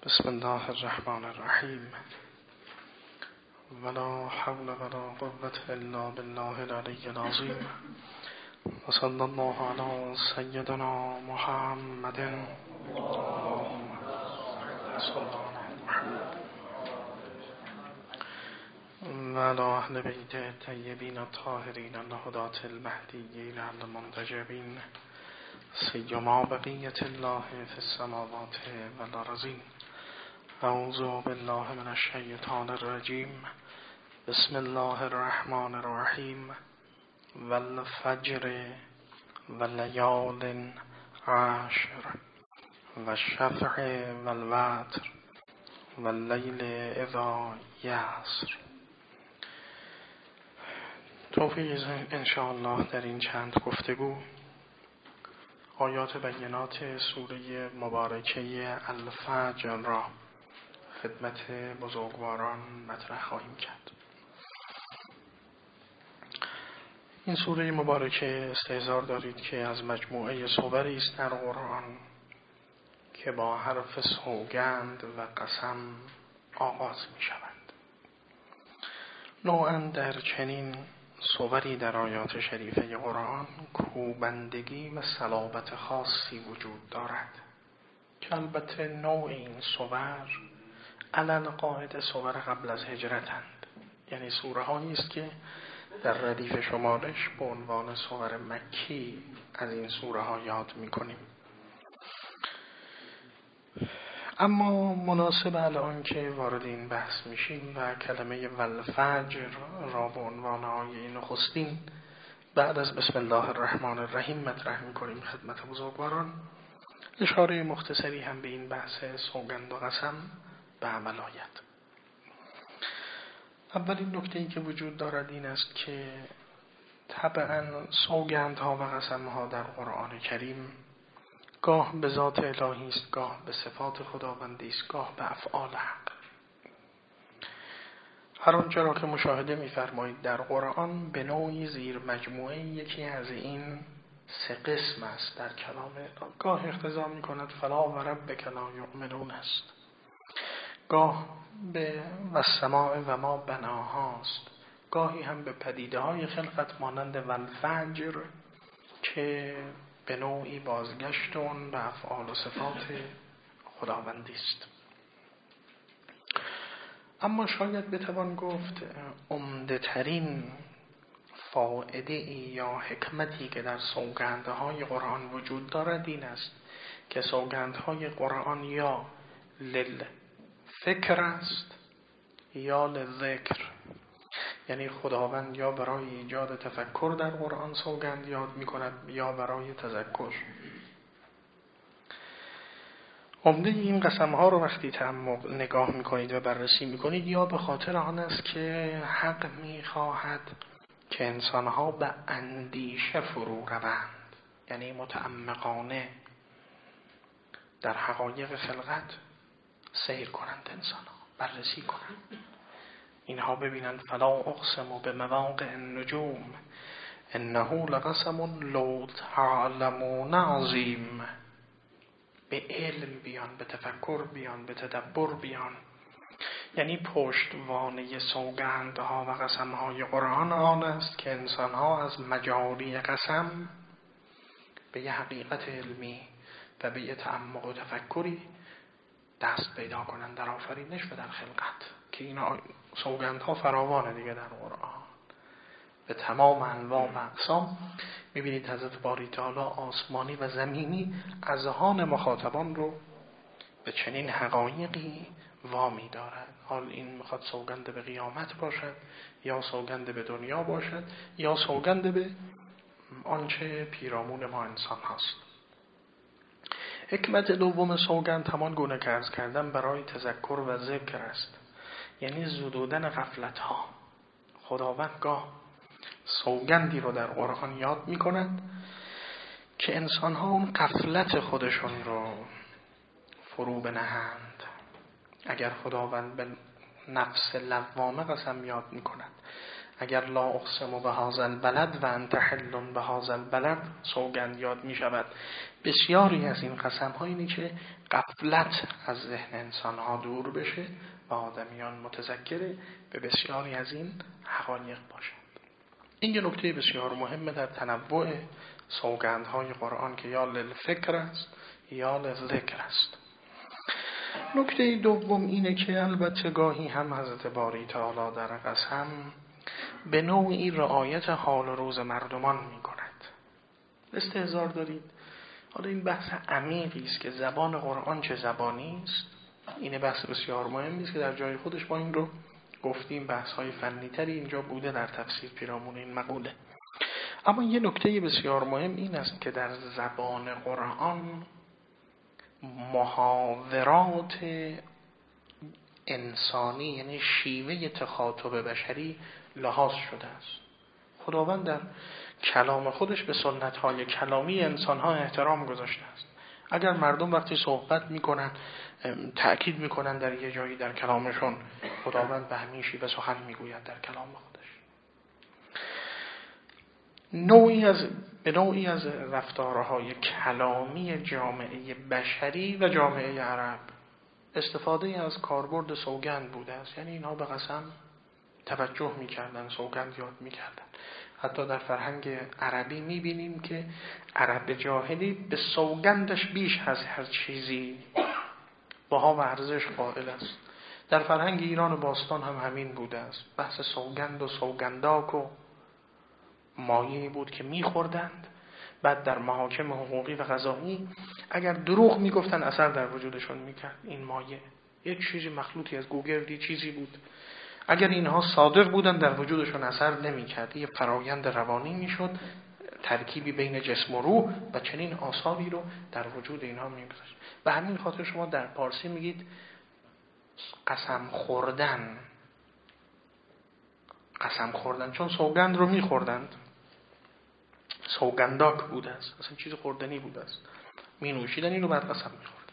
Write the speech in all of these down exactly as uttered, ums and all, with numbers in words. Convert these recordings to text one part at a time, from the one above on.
بسم الله الرحمن الرحیم ولا حول ولا قوة الا بالله العلی العظیم و صلی الله علی سیدنا محمد اللهم صل علی محمد و علی اهل بیت الطیبین الطاهرین الهداة المهدیین المنتجبین سیما بقیة الله فی السماوات والارضین. اعوذ بالله من الشیطان الرجیم. بسم الله الرحمن الرحیم. والفجر واللیال عشر والشفع والوتر واللیل اذا یسر. توفیق انشاءالله در این چند گفتگو آیات بینات سوره مبارکه الفجر را خدمت بزرگواران مطرح خواهیم کرد. این سوره مبارکه استحضار دارید که از مجموعه سوری است در قرآن که با حرف سوگند و قسم آغاز می شود. نوعاً در چنین سوری در آیات شریفه قرآن کوبندگی و صلابت خاصی وجود دارد که البته نوع این سور علل قاعده سور قبل از هجرتند، یعنی سوره هایی است که در ردیف شمارش به عنوان سور مکی از این سوره ها یاد می کنیم. اما مناسب الان که وارد این بحث میشیم و کلمه والفجر را به عنوان آیه نخستین بعد از بسم الله الرحمن الرحیم مطرح میکنیم خدمت بزرگواران، اشاره مختصری هم به این بحث سوگند و قسم به عمل آید. اولین نکته‌ای که وجود دارد این است که طبعاً سوگندها و قسمها در قرآن کریم گاه به ذات الهی است، گاه به صفات خداوندی است، گاه به افعال حق. هر آنچه را که مشاهده می‌فرمایید در قرآن به نوعی زیر مجموعه یکی از این سه قسم است در کلام. گاه اقتضا می‌کند فلا و ربک لا یؤمنون است، گاه به والسماء و ما بناهاست، گاهی هم به پدیده‌های خلقت مانند والفجر که به نوعی بازگشتون به افعال و صفات خداوندی است. اما شاید بتوان گفت عمده ترین فائده یا حکمتی که در سوگندهای قرآن وجود دارد این است که سوگندهای قرآن یا للفکر است یا للذکر، یعنی خداوند یا برای ایجاد تفکر در قرآن سوگند یاد می کند یا برای تذکر. عمده این قسم ها رو وقتی تعمق نگاه می کنید و بررسی می کنید یا به خاطر آن است که حق می خواهد که انسان ها به اندیشه فرو روند، یعنی متعمقانه در حقایق خلقت سیر کنند، انسان ها بررسی کنند، اینها ببینند فلا اقسم به مواقع النجوم انه لقسم لو تعلمون عظیم. به علم بیان، به تفکر بیان، به تدبر بیان. یعنی پشتوانه سوگندها و قسمهای قرآن آن است که انسانها از مجاری قسم به یه حقیقت علمی و به یه تعمق و تفکری دست پیدا کنند در آفرینش و در خلقت، که این سوگندها فراوانه دیگه در قرآن به تمام انواع و اقسام. میبینید حضرت باری تعالی آسمانی و زمینی اذهان مخاطبان رو به چنین حقایقی وامی دارد. حال این میخواد سوگند به قیامت باشد یا سوگند به دنیا باشد یا سوگند به آنچه پیرامون ما انسان هست. حکمت دوم سوگند همان گونه که عرض کردم برای تذکر و ذکر است، یعنی زدودن غفلت ها. خداوند گاه سوگندی رو در قرآن یاد می کند که انسان ها اون غفلت خودشون رو فرو بنهند. اگر خداوند به نفس لوامه قسم یاد می کند، اگر لا اقسم بهذا البلد و انت حل بهذا البلد سوگند یاد می شود. بسیاری از این قسم ها اینه که غفلت از ذهن انسان ها دور بشه و آدمیان متذکر به بسیاری از این حقایق باشند. این یه نکته بسیار مهمه در تنوع سوگندهای قرآن که یا للفکر است یا للذکر است. نکته دوم اینه که البته گاهی هم حضرت باری تعالی در قسم به نوعی رعایت حال و روز مردمان می کند. استحضار دارید؟ حالا این بحث عمیقی است که زبان قرآن چه زبانی است. این بحث بسیار مهمی است که در جای خودش ما این رو گفتیم، بحث های فنی تری اینجا بوده در تفسیر پیرامون این مقوله. اما یه نکته بسیار مهم این است که در زبان قرآن محاورات انسانی یعنی شیوه تخاطب بشری لحاظ شده است. خداوند در کلام خودش به سنت‌های کلامی انسان‌ها احترام گذاشته است. اگر مردم وقتی صحبت می‌کنن تأکید می‌کنن در یه جایی در کلامشون، خداوند به همین شیوه سخن می‌گوید در کلام خودش. نوعی از به نوعی از رفتارهای کلامی جامعه بشری و جامعه عرب استفاده از کاربرد سوگند بوده است. یعنی اینها به قسم توجه می‌کردن، سوگند یاد می‌کردن. حتی در فرهنگ عربی می‌بینیم که عرب جاهلی به سوگندش بیش از هر چیزی بها و ارزش قائل است. در فرهنگ ایران باستان هم همین بوده است. بحث سوگند و سوگنداک و مایه‌ای بود که می‌خوردند. بعد در محاکم حقوقی و قضایی اگر دروغ میگفتن اثر در وجودشون میکرد. این مایه یک چیزی مخلوطی از گوگردی چیزی بود. اگر اینها صادق بودن در وجودشون اثر نمیکرد. یه فرایند روانی میشد، ترکیبی بین جسم و روح و چنین آثاری رو در وجود اینها میگذاشت. به همین خاطر شما در پارسی میگید قسم خوردن، قسم خوردن، چون سوگند رو میخوردند. سوگنداک بوده است، اصلا چیز خوردنی بوده است، می نوشیدن اینو بعد قسم می خورد.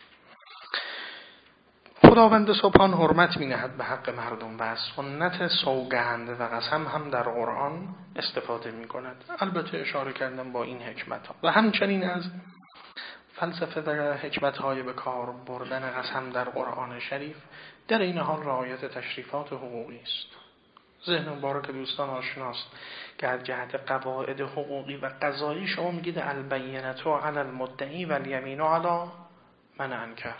خداوند سبحان حرمت می نهد به حق مردم و از سنت سوگند و قسم هم در قرآن استفاده می کند. البته اشاره کردم با این حکمت ها و همچنین از فلسفه و حکمت های به کار بردن قسم در قرآن شریف در این حال رعایت تشریفات حقوقی است. ذهن مبارک دوستان آشناست که از جهت قواعد حقوقی و قضایی شما میگید البینة علی المدعی و الیمین علی من انکر.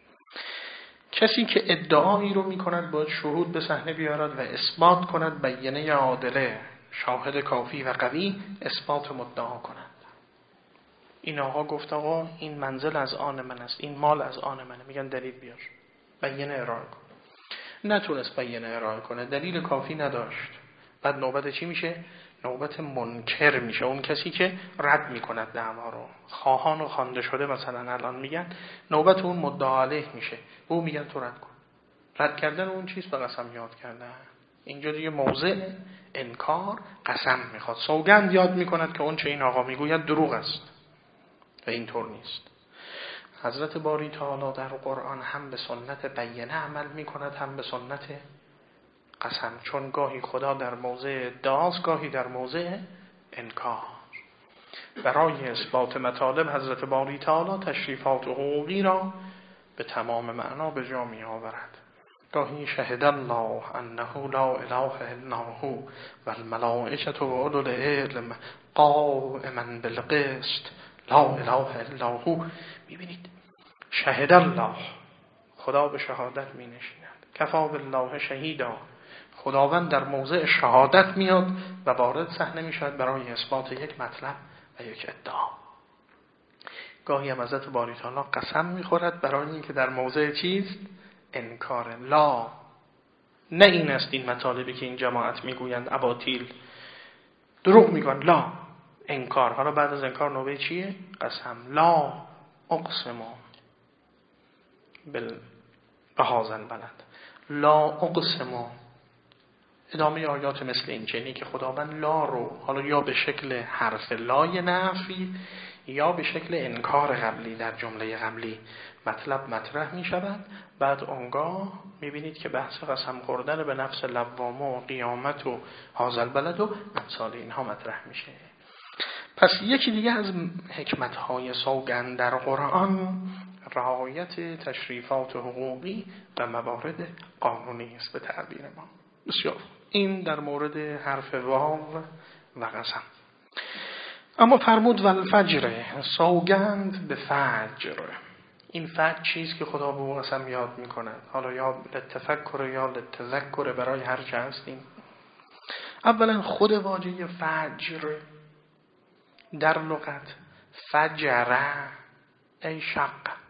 کسی که ادعایی رو میکند باید شهود به صحنه بیارد و اثبات کند، بینه عادله، شاهد کافی و قوی اثبات مدعا کند. این آقا گفت آقا این منزل از آن من است، این مال از آن منه، میگن دلیل بیار، بینه ارائه کن. نتونست بینه ارائه کنه، دلیل کافی نداشت. بعد نوبت چی میشه؟ نوبت منکر میشه، اون کسی که رد میکند دعوا رو. خواهان و خوانده شده مثلا الان میگن، نوبت اون مدعا علیه میشه، او میگن تو رد کن. رد کردن اون چیز به قسم یاد کردن. اینجا دیگه موضع انکار قسم میخواد. سوگند یاد میکند که اون چه این آقا میگوید دروغ است و اینطور نیست. حضرت باری تعالی در قرآن هم به سنت بینه عمل می کند، هم به سنت قسم، چون گاهی خدا در موضع ادعاست، گاهی در موضع انکار. برای اثبات مطالب حضرت باری تعالی تشریفات حقوقی را به تمام معنا به جا می آورد. گاهی شهد الله انه لا اله الا هو و الملائکه و اولو العلم قائما بالقسط لا اله الا هو. میبینید شهد الله، خدا به شهادت می نشیند. کفا بالله شهیدا، خداوند در موضع شهادت میاد و وارد صحنه می شود برای اثبات یک مطلب و یک ادعا. گاهی هم حضرت باری تعالی قسم می خورد برای اینکه در موضع چیز انکار. لا، نه این است این مطالبی که این جماعت میگویند اباطیل، دروغ میگن، لا، انکار. حالا بعد از انکار نوبه چیه؟ قسم. لا اقسم بل بهذا البلد، لا اقسم. ادامه آیات مثل این چنینی که خداوند لا رو حالا یا به شکل حرف لای نفی یا به شکل انکار قبلی در جمله قبلی مطلب مطرح می شود، بعد اونگاه می بینید که بحث قسم خوردن به نفس لوامه و قیامت و هازل بلد و امثال اینها مطرح میشه. پس یکی دیگه از حکمت‌های سوگند در قرآن رعایت تشریفات حقوقی و موارد قانونی است به تعبیر ما. بسیار این در مورد حرف واو و قسم. اما فرمود والفجر، سوگند به فجر. این فجر چیز که خدا به اون قسم یاد میکند، حالا یا للتفکر یا للتذکر، برای هر چه هستیم. اولا خود واژه فجر در لغت فجر ای شق،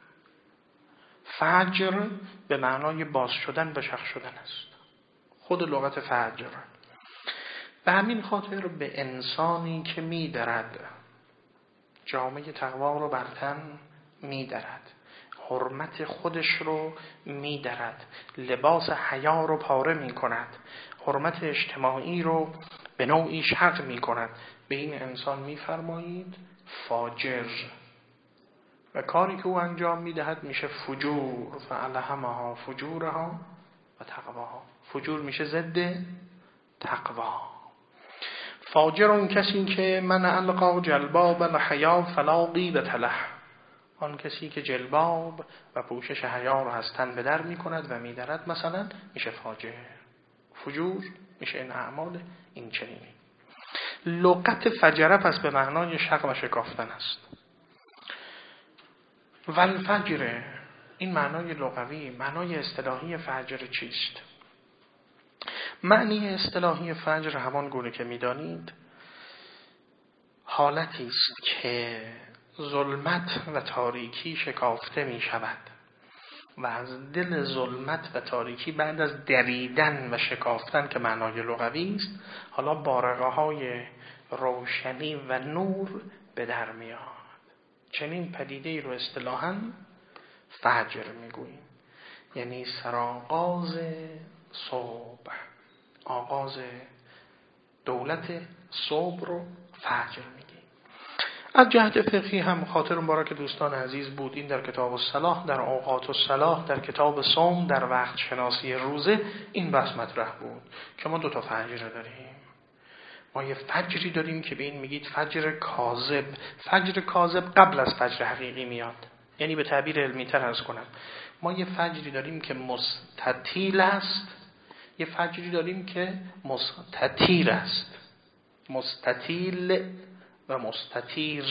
فجر به معنای باز شدن و شق شدن است. خود لغت فجر به همین خاطر به انسانی که می درد، جامعه تقوا رو بر تن می درد، حرمت خودش رو می درد، لباس حیا رو پاره می کند، حرمت اجتماعی رو به نوعی شق می کند، به این انسان می فرمایید فاجر. و کاری که او انجام می دهد میشه فجور، فالهمها فجورها و تقواها. فجور میشه ضد تقوا. فاجر اون کسی که من القا جلباب الحیا فلا غیبة له، آن کسی که جلباب و پوشش حیا رو از تن به در می کند و می درد مثلا میشه فاجر. فجور میشه این اعمال این چنینی. لغت فجره پس به معنای شق و شکافتن است. والفجر این معنای لغوی. معنای اصطلاحی فجر چیست؟ معنی اصطلاحی فجر همان گونه که می‌دانید حالتی است که ظلمت و تاریکی شکافته می شود و از دل ظلمت و تاریکی بعد از دریدن و شکافتن که معنای لغوی است، حالا بارقه های روشنی و نور به در میاد. چنین پدیده ای رو اصطلاحاً فجر میگوییم، یعنی سرآغاز صبح، آغاز دولت صبح رو فجر میگیم. از جهت فقهی هم خاطر مبارک دوستان عزیز بود، این در کتاب الصلاح، در اوقات الصلاح، در کتاب صوم، در وقت شناسی روزه این بحث مطرح بود که ما دو تا فجر داریم. ما یه فجری داریم که به این میگید فجر کاذب. فجر کاذب قبل از فجر حقیقی میاد، یعنی به تعبیر علمی تر عرض کنم، ما یه فجری داریم که مستطیل است، یه فجری داریم که مستطیر است. مستطیل و مستطیر.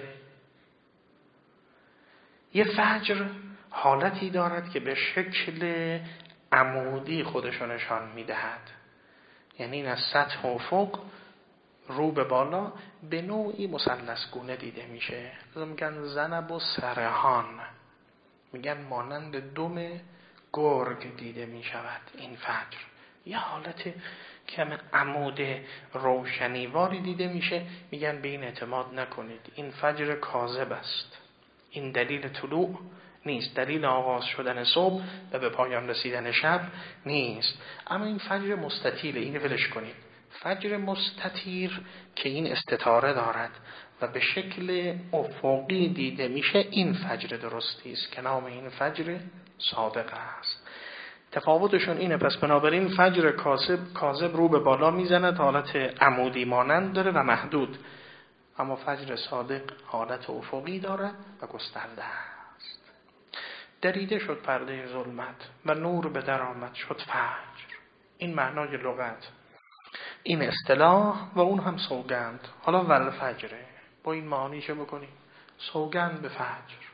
یه فجر حالتی دارد که به شکل عمودی خودشو نشان میدهد، یعنی این از سطح افق رو به بالا به نوعی مثلث گونه دیده میشه. میگن زنب و سرهان، میگن مانند دم گرگ دیده میشود. این فجر یه حالت کم عمود روشنیواری دیده میشه، میگن به این اعتماد نکنید، این فجر کاذب است، این دلیل طلوع نیست، دلیل آغاز شدن صبح و به پایان رسیدن شب نیست. اما این فجر مستطیل، اینو ولش کنید. فجر مستطیر که این استطاره دارد و به شکل افقی دیده میشه، این فجر درستی است که نام این فجر صادق است. تفاوتشون اینه. پس بنابراین فجر کاذب کاذب رو به بالا میزند، حالت عمودی مانند داره و محدود، اما فجر صادق حالت افقی دارد و گسترده است. دریده شد پرده ظلمت و نور به در آمد شد فجر. این معنای لغت، این اصطلاح و اون هم سوگند. حالا ول فجره با این معانی چه بکنیم؟ سوگند به فجر.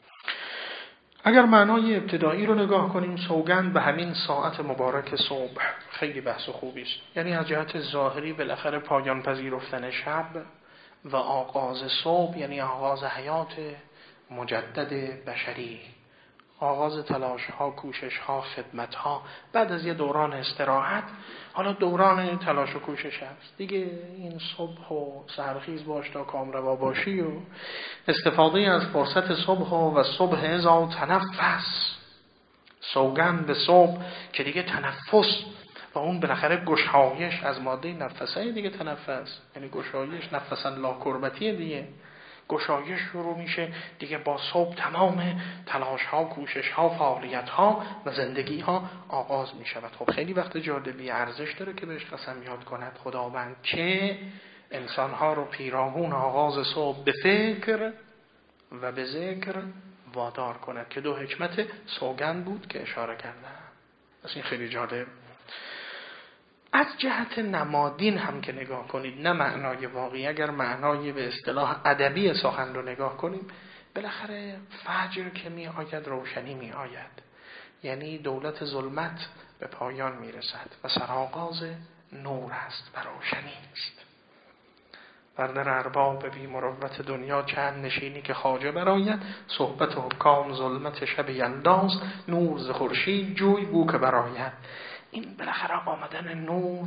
اگر معنای ابتدایی رو نگاه کنیم، سوگند به همین ساعت مبارک صبح خیلی بحث خوبی است. یعنی از جهت ظاهری بالاخره پایان پذیرفتن شب و آغاز صبح، یعنی آغاز حیات مجدد بشری، آغاز تلاش ها، کوشش ها، خدمت ها بعد از یه دوران استراحت. حالا دوران تلاش و کوشش هست دیگه، این صبح و سحرخیز باش تا کامروا باشی و استفاده از فرصت صبح و صبح ازا تنفس. سوگند به صبح که دیگه تنفس و اون بالاخره گشایش از ماده نفسه دیگه، تنفس یعنی گشایش، نفسن لا کربتی دیگه، گشایش شروع میشه دیگه. با صبح تمام تلاش ها، کوشش ها، فعالیت ها و زندگی ها آغاز میشود. خب خیلی وقت جالبی ارزش داره که بهش قسم یاد کند خداوند که انسان ها رو پیرامون آغاز صبح به فکر و به ذکر وادار کند که دو حکمت سوگند بود که اشاره کردم. پس این خیلی جالب. از جهت نمادین هم که نگاه کنید، نه معنای واقعی، اگر معنای به اصطلاح ادبی سخن رو نگاه کنیم، بالاخره فجر که می آید روشنی می آید، یعنی دولت ظلمت به پایان می رسد و سرآغاز نور است و روشنی است. بر در ارباب بی مروت دنیا چند نشینی که خواجه براید، صحبت حکام ظلمت شب انداز، نور ز خورشید جوی بو که براید. این بالاخره آمدن نور،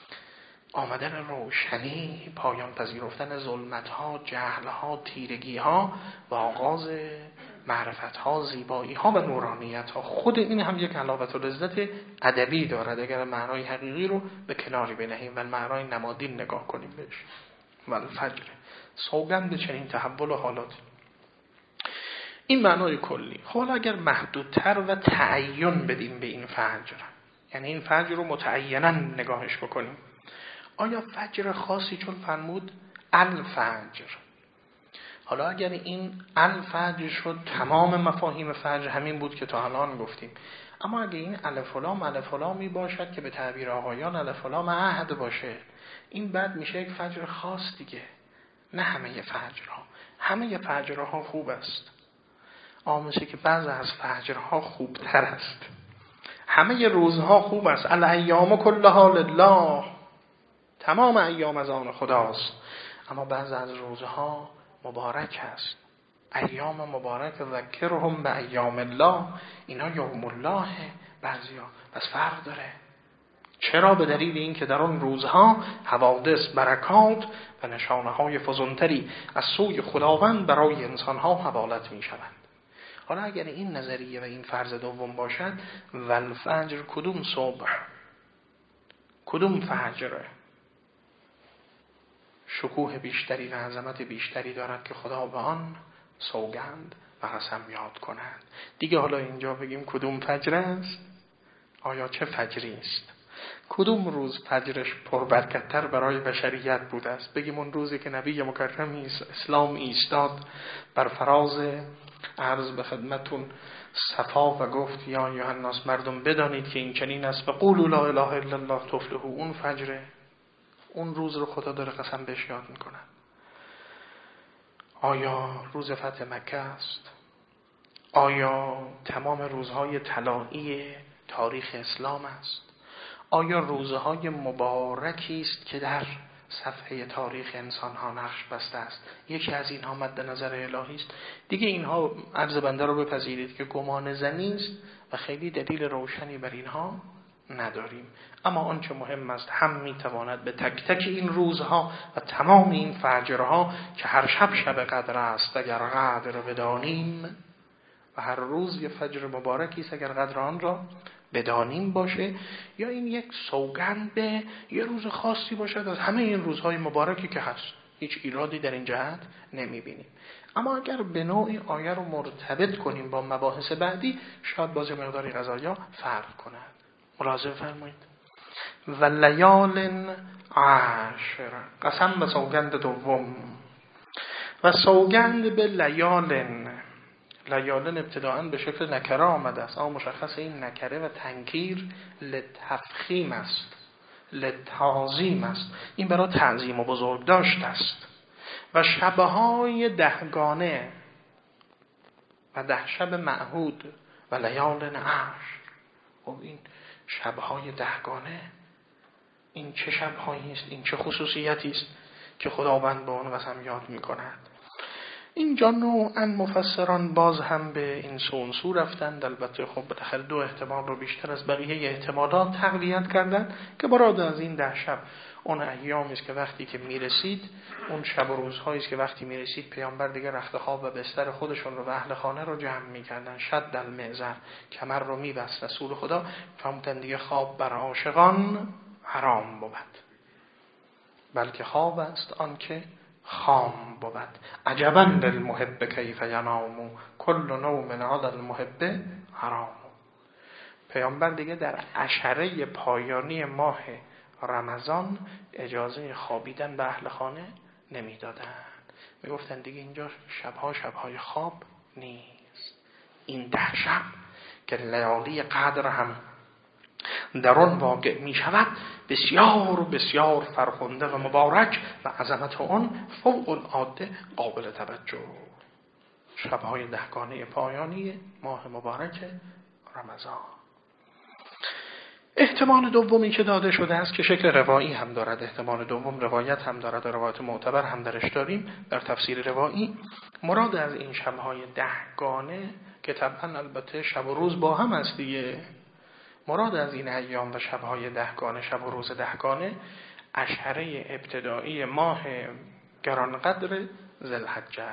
آمدن روشنی، پایان پذیرفتن ظلمت ها، جهل ها، تیرگی ها و آغاز معرفت ها، زیبایی ها و نورانیت ها. خود این هم یک حلاوت و لذت ادبی دارد اگر معنای حقیقی رو به کناری بنهیم و معنای نمادین نگاه کنیم بهش. و الفجر، سوگند به چنین تحول و حالات. این معنای کلی. خب اگر محدودتر و تعین بدیم به این فجر، یعنی این فجر رو متعیناً نگاهش بکنیم، آیا فجر خاصی چون فرمود الفجر، حالا اگر این الفجر شد تمام مفاهیم فجر همین بود که تا الان گفتیم، اما اگر این الف و لام الف و لامی باشد که به تعبیر آقایان الف و لام عهد باشه، این بعد میشه یک فجر خاص دیگه. نه همه فجرها، همه فجرها خوب است، اما مثل که بعض از فجرها خوبتر است. همه روزها خوب است، الایام کلها لله، تمام ایام از آن خداست، اما بعض از روزها مبارک است. ایام مبارک ذکرهم به ایام الله، اینا یوم الله بعضیا، پس فرق داره. چرا؟ به دلیل این که در آن روزها حوادث، برکات و نشانه های فزونتری از سوی خداوند برای انسانها حوالت می شوند. حالا اگر این نظریه و این فرض دوم باشد، والفجر کدوم صبح، کدوم فجر شکوه بیشتری و عظمت بیشتری دارد که خدا به آن سوگند و قسم یاد کند. دیگه حالا اینجا بگیم کدوم فجر است، آیا چه فجری است، کدوم روز فجرش پربرکت‌تر برای بشریت بوده است. بگیم اون روزی که نبی مکرم اسلام ایستاد بر فراز عرض به خدمتون صفا و گفت یا ایها الناس، مردم بدانید که این چنین است و قولوا لا اله الا الله تفلحوا، اون فجر، اون روز رو خدا داره قسم بهش یاد میکنه. آیا روز فتح مکه است؟ آیا تمام روزهای طلایی تاریخ اسلام است؟ آیا روزهای مبارکی است که در صفحه تاریخ انسان ها نقش بسته است؟ یکی از اینها مد نظر الهی است. دیگه اینها عرض بنده رو بپذیرید که گمان زنی است و خیلی دلیل روشنی بر اینها نداریم. اما آنچه مهم است، هم میتواند به تک تک این روزها و تمام این فجرها که هر شب شب قدر است اگر قدر بدانیم، و هر روز یه فجر مبارکی است اگر قدر آن را بدانیم باشه، یا این یک سوگند به یه روز خاصی باشد از همه این روزهای مبارکی که هست. هیچ ایرادی در این جهت نمیبینیم. اما اگر به نوعی آیه رو مرتبط کنیم با مباحث بعدی، شاید باز مقداری قضایا فرق کند. ملاحظه فرمایید. و لیال عشر، قسم به سوگند دوم. و سوگند به لیالن، لیالن ابتداعاً به شکل نکره آمده است، اما مشخص این نکره و تنکیر لتفخیم است، لتعظیم است، این برای تعظیم و بزرگ داشت است. و شبهای دهگانه و ده شب معهود و لیالن عشر. خب این شبهای دهگانه، این چه شبهایی است، این چه خصوصیتی است که خداوند به آن قسم یاد می کند؟ اینجا نوعاً مفسران باز هم به این سونسو رفتند. البته خب بالاخره دو احتمال رو بیشتر از بقیه احتمالات تقویت کردن که مراد از این ده شب اون ایامی است که وقتی که میرسید، اون شب و روزهایی است که وقتی میرسید پیامبر دیگه رخت خواب و بستر خودشون رو و اهل خانه رو جمع میکردن، شد دل معزر، کمر رو میبست. رسول خدا فهمتن دیگه خواب بر عاشقان حرام بود، بلکه خواب است آن که خام بود. عجبا للمحب کیف ینام کل نوم علی المحب حرام. پیامبر دیگه در عشره پایانی ماه رمضان اجازه خوابیدن به اهل خانه نمیدادن. میگفتن دیگه اینجا شبها شبهای خواب نیست. این ده شب که لیالی قدر هم در آن واقع می شود بسیار بسیار فرخنده و مبارک و عظمت آن فوق العاده قابل توجه. شبهای دهگانه پایانی ماه مبارک رمضان. احتمال دومی که داده شده است که شکل روایی هم دارد، احتمال دوم روایت هم دارد و روایت معتبر هم درش داریم در تفسیر روایی. مراد از این شبهای دهگانه که طبعا البته شب و روز با هم است دیگه، مراد از این ایام و شبهای دهگانه، شب و روز دهگانه، عشره ابتدایی ماه گرانقدر ذوالحجه،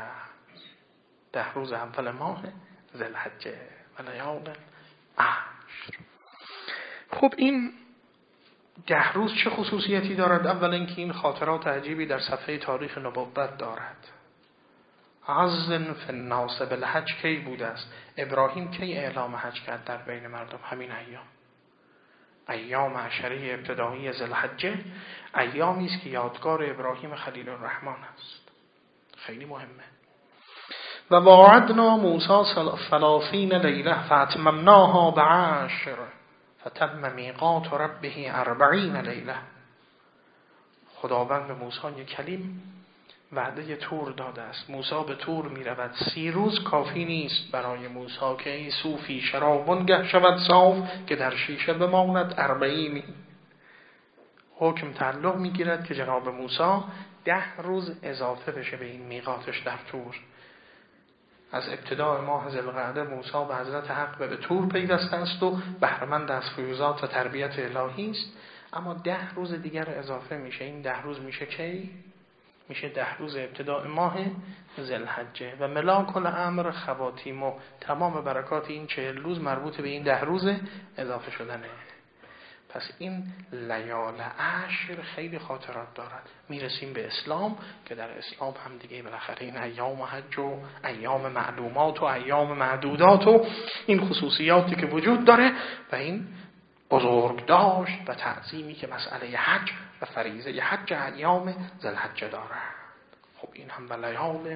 ده روز اول ماه ذوالحجه و لیال عشر. خب این ده روز چه خصوصیتی دارد؟ اول اینکه این خاطرات عجیبی در صفحه تاریخ نبوت دارد. عزن فی الناس بالحج کی بوده است؟ ابراهیم کی اعلام حج کرد در بین مردم؟ همین ایام، ایام عشره ابتدایی ذوالحجه، ایامی است که یادگار ابراهیم خلیل الرحمن است. خیلی مهمه. و وعدنا موسی ثلاثین لیله فاتممناها بعشر فتم میقات ربه اربعین لیله. خداوند به موسی کلیم وعده تور داده است. موسی به تور می رود. سی روز کافی نیست برای موسی که این صوفی شرابانگه شود صاف که در شیشه بماند اربعینی. حکم تعلق می گیرد که جناب موسی ده روز اضافه بشه به این میقاتش در تور. از ابتدای ماه ذوالقعده موسی به حضرت حق به تور پیوسته است و بهره‌مند از فیوضات و تربیت الهی است، اما ده روز دیگر اضافه میشه. این ده روز میشه کی؟ میشه ده روز ابتدای ماه ذوالحجه و ملاک الامر خواتیم و تمام برکات این چهل روز مربوط به این ده روز اضافه شدنه. پس این لیال عشر خیلی خاطرات دارد. میرسیم به اسلام که در اسلام هم دیگه بالاخره این ایام حج و ایام معلومات و ایام معدودات و این خصوصیاتی که وجود داره و این بزرگ داشت و تعظیمی که مسئله حج و فریضه حج ایام ذوالحجه دارد. خب این هم به لیال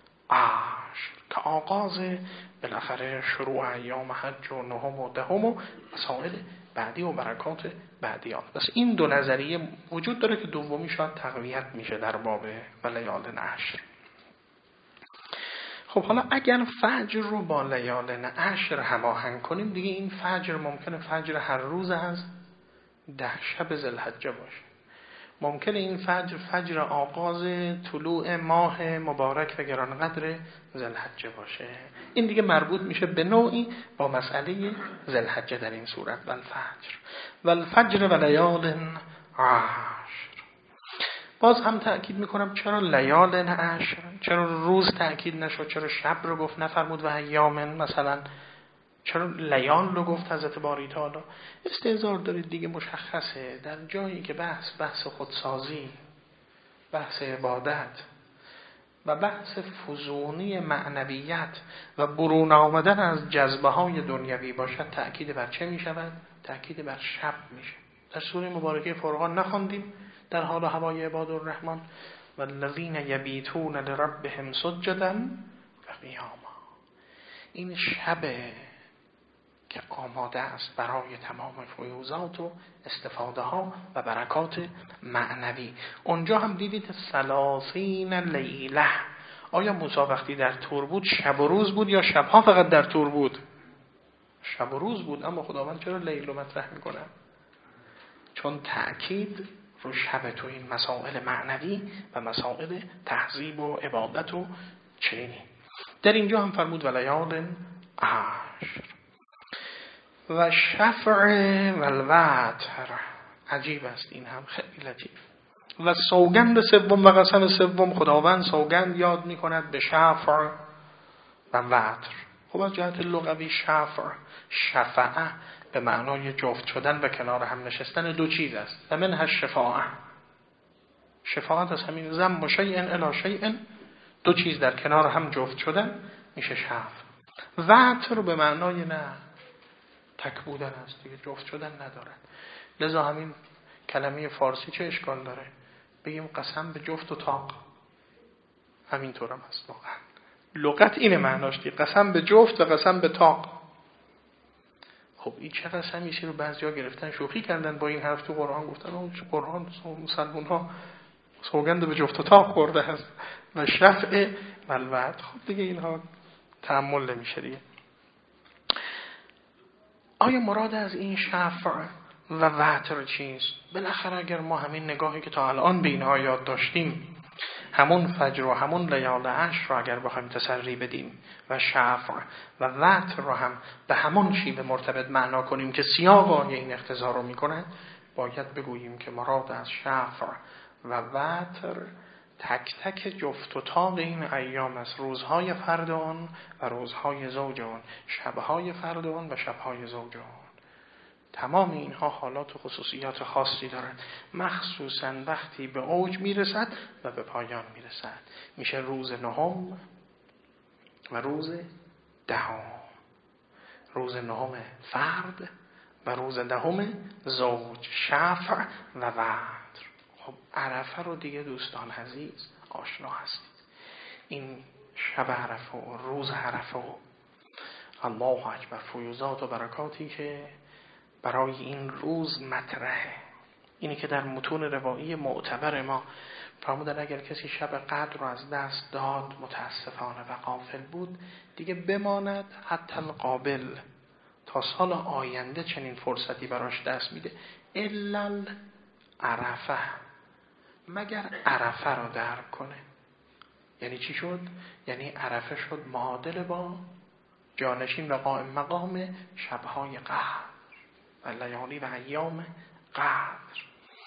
عشر که آغاز بالاخره شروع ایام حج و نهم و دهم و مسائل بعدی و برکات بعدی آن. بس این دو نظریه وجود داره که دومی شاید تقویت میشه در باب لیال عشر. خب حالا اگر فجر رو با لیال عشر هماهنگ کنیم، دیگه این فجر ممکنه فجر هر روز از ده شب ذوالحجه باشه. ممکنه این فجر فجر آغاز طلوع ماه مبارک و گرانقدر ذوالحجه باشه. این دیگه مربوط میشه به نوعی با مسئله ذوالحجه در این صورت. و الفجر و الفجر و لیال عشر. باز هم تأکید میکنم چرا لیال عشر، چرا روز تأکید نشد، چرا شب رو گفت نفرمود و ایام، مثلا چرا لیال رو گفت حضرت باری تعالی؟ استعذار دارید دیگه، مشخصه در جایی که بحث بحث خودسازی، بحث عبادت و بحث فزونی معنویت و برون آمدن از جذبه های دنیوی باشد، تأکید بر چه می شود؟ تأکید بر شب میشه. در سوره مبارکه فرقان نخواندیم در حال هوای عباد الرحمن والذین یبیتون لربهم سجدا و قیاما. این شبه که آماده است برای تمام فیوضات و استفاده ها و برکات معنوی. اونجا هم دیدید ثلاثین لیله. آیا موسی وقتی در تور بود شب و روز بود یا شبها فقط در تور بود؟ شب و روز بود. اما خداوند چرا لیل رو مطرح میکنه؟ چون تأکید رو شب تو این مسائل معنوی و مسائل تهذیب و عبادت و چنینی. در اینجا هم فرمود ولیال عشر و شفع و الوتر. عجیب است این هم، خیلی لطیف. و سوگند سوم و قسم سوم، خداوند سوگند یاد می کند به شفع و وتر. خب از جهت لغوی شفع، شفعه به معنای جفت شدن و کنار هم نشستن دو چیز است. و منها الشفاعه، شفاعت از همین ضم شیء الی شیء، دو چیز در کنار هم جفت شدن میشه شفع. وتر به معنای نه تک بودن است دیگه، جفت شدن نداره. لذا همین کلمه فارسی چه اشکال داره بگیم قسم به جفت و طاق، همینطور هم هست واقعا. لغت اینه معناش دیگه، قسم به جفت و قسم به طاق. خب این چه قسمیشی رو بعضیا گرفتن شوخی کردن با این حرف تو قرآن، گفتن اون قرآن مسلمان ها سوگند به جفت و طاق خورده هست و شفع و الوعد. خب دیگه اینها تأمل نمیشه دیگه. آیا مراد از این شفع و وتر چیست؟ بالاخره اگر ما همین نگاهی که تا الان به اینها یاد داشتیم، همون فجر و همون لیال عشر رو اگر بخوایم تسری بدیم و شفع و وتر رو هم به همون شیوه مرتبط معنا کنیم که سیاق این اقتضا رو میکنه، باید بگوییم که مراد از شفع و وتر تک تک جفت و طاق این ایام است، روزهای فرد آن و روزهای زوج آن، شبهای فرد آن و شبهای زوج آن. تمام اینها حالات و خصوصیات خاصی دارند، مخصوصا وقتی به اوج میرسد و به پایان میرسد. میشه روز نهم و روز دهم، روز نهم فرد و روز دهم زوج، شفع و وتر. خب عرفه رو دیگه دوستان عزیز آشنا هستید، این شب عرفه و روز عرفه و الله اکبر فیوزات و برکاتی که برای این روز مطرحه. اینی که در متون روایی معتبر ما فرمودن اگر کسی شب قدر رو از دست داد متاسفانه و غافل بود، دیگه بماند حتی القابل، تا سال آینده چنین فرصتی براش دست میده، الا عرفه، مگر عرفه رو درک کنه. یعنی چی شد؟ یعنی عرفه شد معادل با جانشین و قائم مقام شبهای قدر و لیالی و ایام قدر.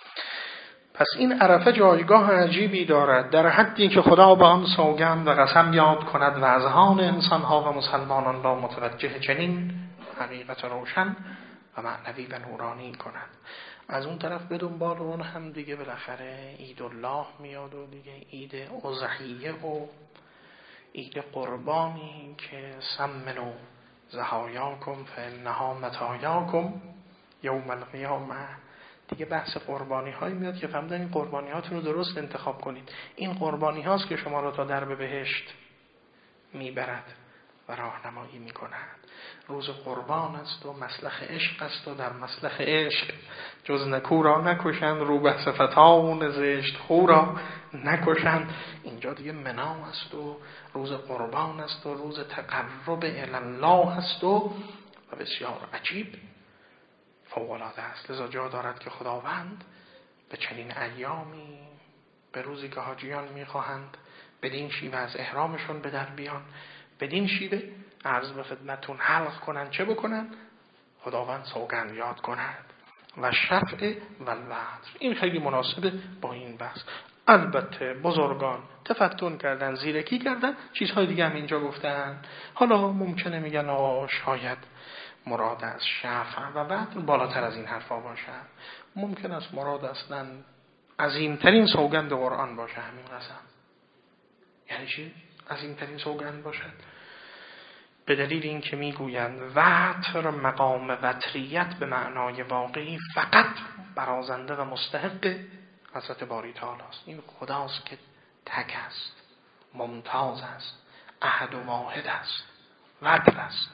پس این عرفه جایگاه عجیبی دارد، در حدی که خدا با آن سوگند و قسم یاد کند و اذهان انسانها و مسلمانان را متوجه چنین حقیقت روشن و معنوی و نورانی کند. از اون طرف به دنبال اون هم دیگه بالاخره عید الله میاد و دیگه عید اضحیه و عید قربانی که سمنو زهایاکم فانها مطایاکم یوم القیامه. دیگه بحث قربانی هایی میاد که فهمیدن این قربانی هاتون رو درست انتخاب کنید، این قربانی هاست که شما رو تا درب بهشت میبرد و راهنمایی میکند. روز قربان است و مسلخ عشق است و در مسلخ عشق جز نکو را نکشند، رو به صفتان زشت خو را نکشند. اینجا دیگه منا است و روز قربان است و روز تقرب الی الله است و بسیار عجیب فوق‌العاده است. لذا جا دارد که خداوند به چنین ایامی، به روزی که حاجیان میخواهند بدین شیوه از احرامشون به در بیان، بدین شیوه عرض به خدمتون حلق کنن، چه بکنن؟ خداوند سوگند یاد کند و شفع و الوتر. این خیلی مناسبه با این بحث. البته بزرگان تفتون کردن، زیرکی کردن، چیزهای دیگه هم اینجا گفتن. حالا ممکنه میگن آه شاید مراد از شفع و وتر بالاتر از این حرفا باشه، ممکن است مراد اصلا عظیمترین سوگند قرآن باشه همین قسم. یعنی چی؟ عظیمترین سوگند باشد به دلیل این که میگویند وتر مقام وتریت به معنای واقعی فقط برازنده و مستحق حضرت باری تعالی است. این خداست که تک است، ممتاز است، احد و واحد است، وتر است.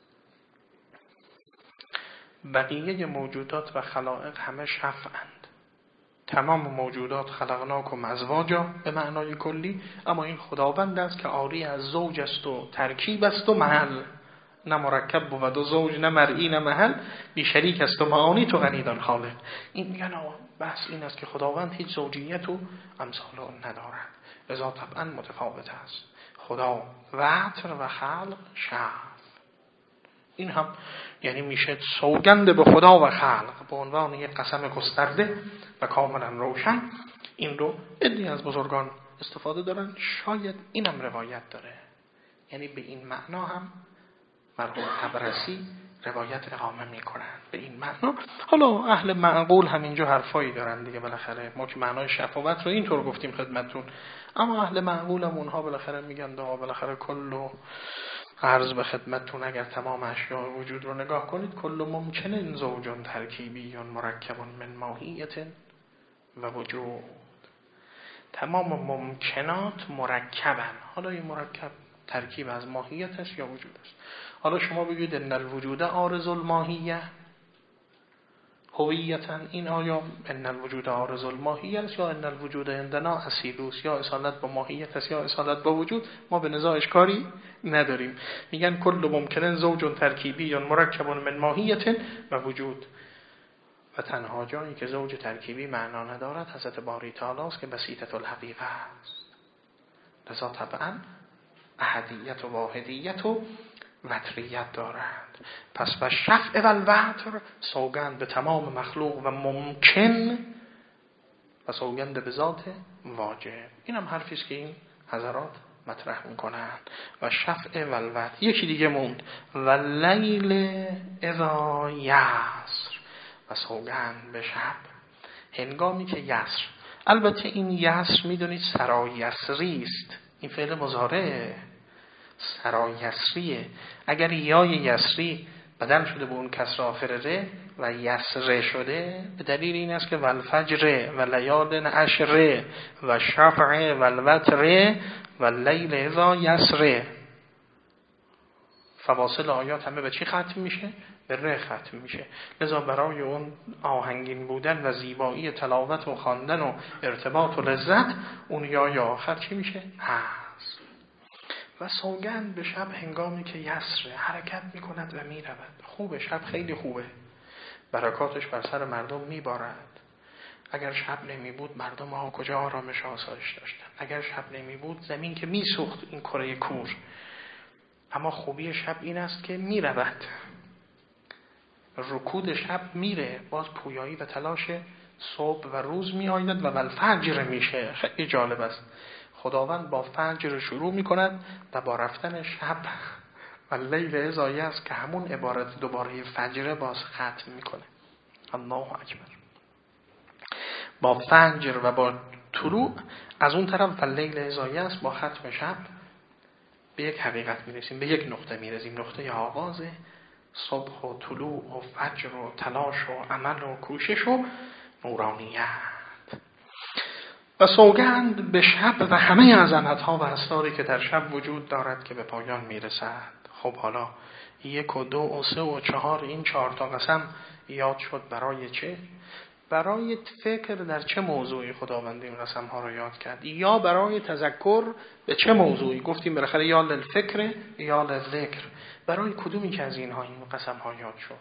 بقیه موجودات و خلائق همه شفعند. تمام موجودات خلقناکم ازواجا به معنای کلی، اما این خداوند است که عاری از زوج است و ترکیب است و محل، نه مرکب بود و زوج، نه مرئی نه محل، بی شریک است و معانی تو غنیدان خالق. این میگن بحث این است که خداوند هیچ زوجیت و امثال آن ندارد، لذا طبعا متفاوت است. خدا وتر و خلق شفع. این هم یعنی میشه سوگند به خدا و خلق به عنوان یک قسم گسترده و کاملا روشن. این رو عده‌ای از بزرگان استفاده دارن، شاید اینم روایت داره، یعنی به این معنا هم مرحوم طبرسی روایت اقامه میکنن به این معنا. حالا اهل معقول همینجا حرفایی دارن دیگه، بالاخره ما که معنای شفاوت رو اینطور گفتیم خدمتتون، اما اهل معقول هم اونها بالاخره میگن دا بالاخره کلو عرض به خدمتتون اگر تمام اشیاء وجود رو نگاه کنید، کل ممکنن زوجون ترکیبی مرکب من ماهیت و وجود، تمام ممکنات مرکبن. حالا این مرکب ترکیب از ماهیت است یا وجود است. حالا شما بگید ان الوجود عارض الماهیه هویتا، این آیا ان الوجود عارض الماهیه است یا ان الوجود عندنا اصیلوس، یا اصالت با ماهیت است یا اصالت با وجود، ما به نزاعش کاری نداریم. میگن کل ممکنن زوج ترکیبی یا مرکب من ماهیت و وجود، و تنها جایی که زوج ترکیبی معنا ندارد حضرت باری تعالی است که بسیطه الحقیقه است. لذا طبعا احدیت و واحدیت و وتریت دارند. پس و شفع و الوتر، سوگند به تمام مخلوق و ممکن و سوگند به ذات واجب. این هم حرفی است که این حضرات مطرح میکنند. و شفع و الوتر. یکی دیگه موند و لیل اذا یسر، و سوگند به شب هنگامی که یسر. البته این یسر میدونید سرایسری است، این فعل مضارع سرایسریه. اگر یای یسری بدل شده به اون کسر آخر ره و یسره شده، به دلیل این است که والفجر و لیال عشر و شفع و الوتر و لیل اذا یسر. فواصل آیات همه به چی ختم میشه؟ به ره ختم میشه. لذا برای اون آهنگین بودن و زیبایی تلاوت و خواندن و ارتباط و لذت، اون یای آخر چی میشه؟ هست. و سوگند به شب هنگامی که یسر حرکت میکند و میرود. خوبه، شب خیلی خوبه، برکاتش بر سر مردم میبارد. اگر شب نمی بود مردم ها کجا آرامش و آسایش داشتن؟ اگر شب نمی بود زمین که میسوخت این کره کور. اما خوبی شب این است که میرود، رکود شب میره، باز پویایی و تلاش صبح و روز می آید و والفجر میشه. خیلی جالب است. خداوند با فجر شروع میکند و با رفتن شب و لیل اذا یسر که همون عبارت دوباره فجر باز ختم میکنه. الله اکبر. با فجر و با طلوع، از اون طرف و لیل اذا یسر با ختم شب به یک حقیقت میرسیم، به یک نقطه میرسیم. نقطه آغاز صبح و طلوع و فجر و تلاش و عمل و کوشش و نورانیت. و سوگند به شب و همه عظمت‌ها و اسراری که در شب وجود دارد که به پایان میرسد. خب حالا یک و دو و سه و چهار، این چهار تا قسم یاد شد برای چه؟ برای فکر در چه موضوعی خداوند این قسم ها رو یاد کرد، یا برای تذکر به چه موضوعی. گفتیم بالاخره یا للفکر یا للذکر، برای کدومی که از اینها این قسم ها یاد شد.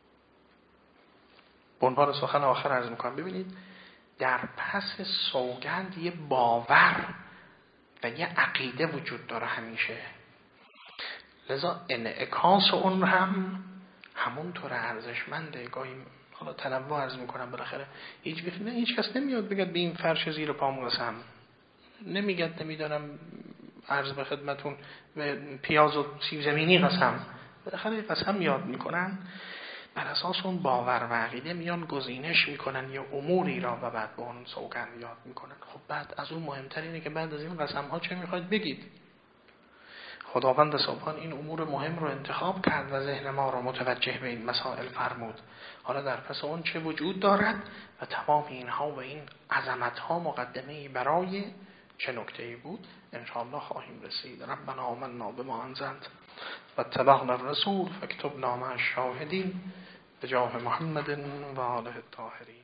به عنوان سخن آخر عرض میکنم، ببینید در پس سوگند یه باور و یه عقیده وجود داره همیشه. لذا انعکاس اون هم همونطور ارزشمنده. گاهی حالا تنوع عرض میکنم، بالاخره هیچ نه هیچ کس نمیاد بگد به این فرش زیر پام قسم، نمیگد نمیدونم عرض به خدمتون به پیاز و سیب زمینی قسم. بالاخره قسم یاد میکنن، بر اساس اون باور و عقیده میان گزینش میکنن یا اموری را و بعد به اون سوگند یاد میکنن. خب بعد از اون مهمتر اینه که بعد از این قسم ها چه میخواید بگید. خداوند سبحان این امور مهم رو انتخاب کرد و ذهن ما رو متوجه به این مسائل فرمود. حالا در پس اون چه وجود دارد و تمام اینها و این عظمت ها مقدمه‌ای برای چه نکته‌ای بود، ان شاء الله خواهیم رسید. ربنا آمنا بما انزلت و اتبعنا الرسول فاکتبنا مع الشاهدین بجاه محمد و آله الطاهرین.